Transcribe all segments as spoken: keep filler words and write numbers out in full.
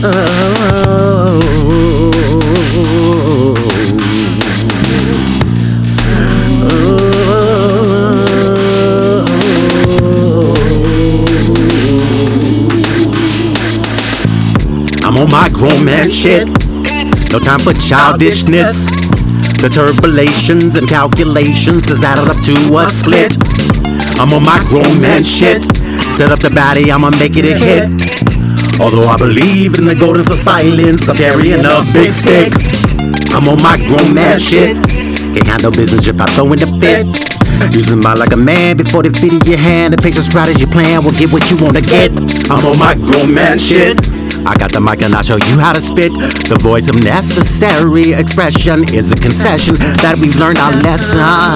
I'm on my grown man shit. No time for childishness. The turbulations and calculations is added up to a split. I'm on my grown man shit. Set up the body, I'ma make it a hit. Although I believe in the golden of silence, I'm carrying a big stick. I'm on my grown man shit. Can't handle business if I throw in the fit. Using my like a man before the fit in your hand. The picture strategy plan will get what you wanna get. I'm on my grown man shit. I got the mic and I'll show you how to spit. The voice of necessary expression is a confession that we've learned our lesson.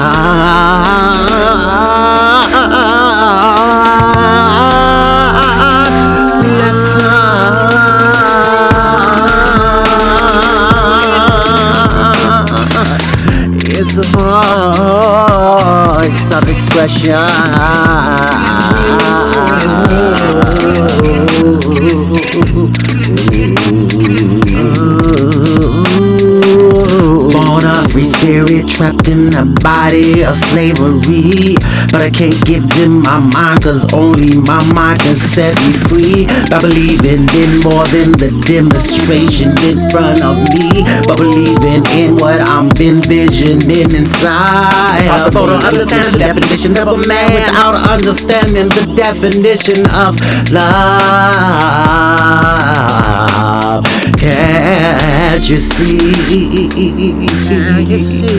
Lesson is the voice of expression. Born a free spirit trapped in a body of slavery, but I can't give them my mind, cause only my mind can set me free. By believing in more than the demonstration in front of me, but believing in what I'm envisioning inside. Possible to understand the definition of a man without understanding the definition of love. Can't you see? Can't you see?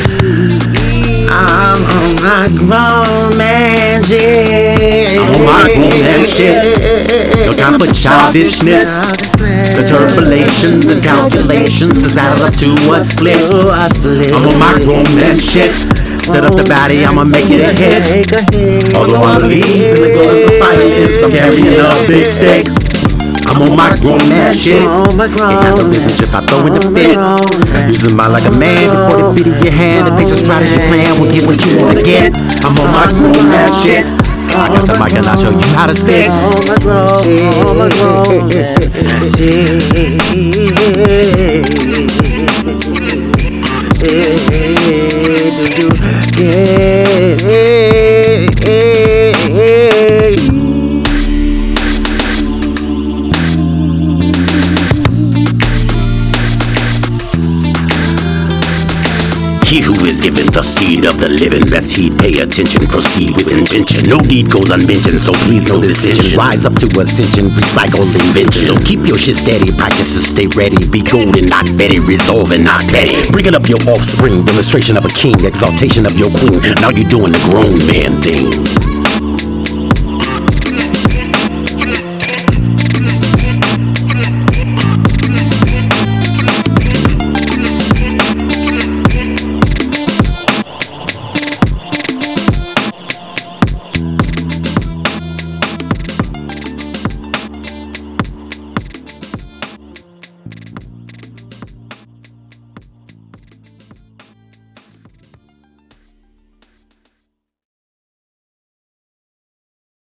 I'm on my grown man shit. I'm on my grown man shit. No time for childishness. The turbulations and calculations is added up to a split. I'm on my grown man shit. Set up the body, I'ma make it a hit. Although I believe in the golden of silence, I'm carrying a big stick. I'm on my grown man shit. Can't handle business if I throw in the fit. Using my like a man before the fit in your hand. The picture strategy plan will get what you wanna get. I'm on my grown man shit. I got the mic and I'll show you how to spit. Do you get it? He who is given the seed of the living, best heed, pay attention, proceed with intention. No deed goes unmentioned, so please no decision. Rise up to ascension, recycle invention. So keep your shit steady, practice and stay ready. Be golden, not petty, resolve and not petty. Bringing up your offspring, demonstration of a king, exaltation of your queen. Now you're doing the grown man thing.